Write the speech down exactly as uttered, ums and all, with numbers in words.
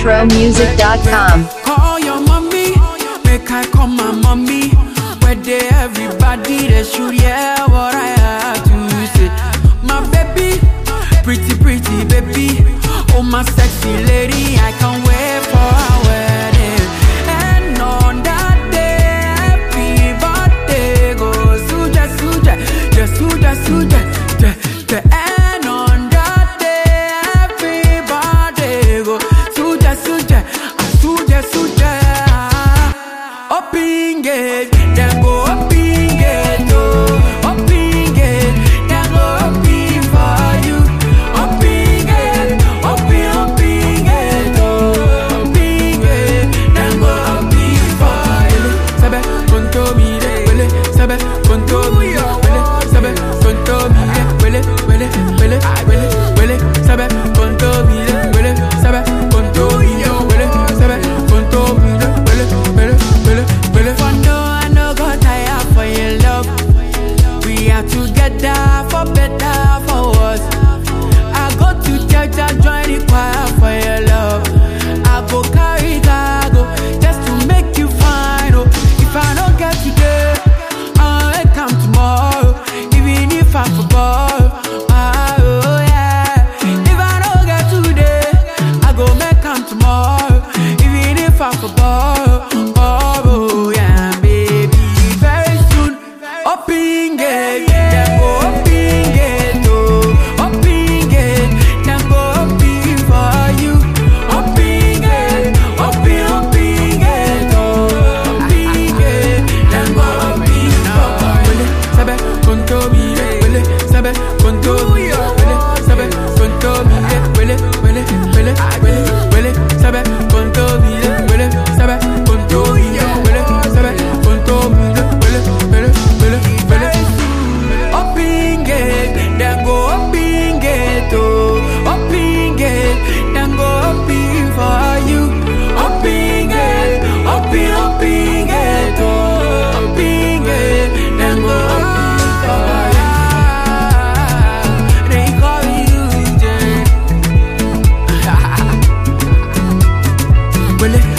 retro music dot com. Call your mommy, make I call my mommy. Where they everybody they should hear what I have to say. My baby, pretty pretty baby, oh my sexy lady, I can't wait for our wedding. And on that day, everybody goes suja suja, just suja suja, the the and on that day, everybody goes suja suja, suja suja, up in gate, then go up in gate, oh, up in gate, then go up in for you, up in gate, up in up in gate, oh, up in gate, then go up in for you. Sabe conto mi de wele, sabe conto mi de wele, sabe conto mi de wele, wele wele wele wele, sabe conto mi de wele, sabe conto mi de wele, sabe conto mi de wele, wele wele wele. For no I no go tire for your love. We are together for better for worse. I go to church and join the choir for your love. I go carry cargo just to make you fine. Oh, if I don't get today, I'll come tomorrow. Even if I forgot, ah, oh yeah. If I don't get today, I go make come tomorrow. Even if I forgot, oh, oh yeah, baby. Very soon, up in gate, then go up in gate, oh, up in gate, then go up in for you, up in gate, up in up in gate, oh, up in gate, then go up in for you. Sabe conto mi de wele, sabe conto mi de wele, sabe conto mi de wele, wele wele wele wele, sabe conto mi de wele, sabe conto mi de wele, sabe conto mi de wele, wele wele wele. Up in gate, then go up in gate, oh, up in gate, then go up in for you, up in gate, up in up in gate, oh, up in gate, then go up in for you. They call you Jay. Well,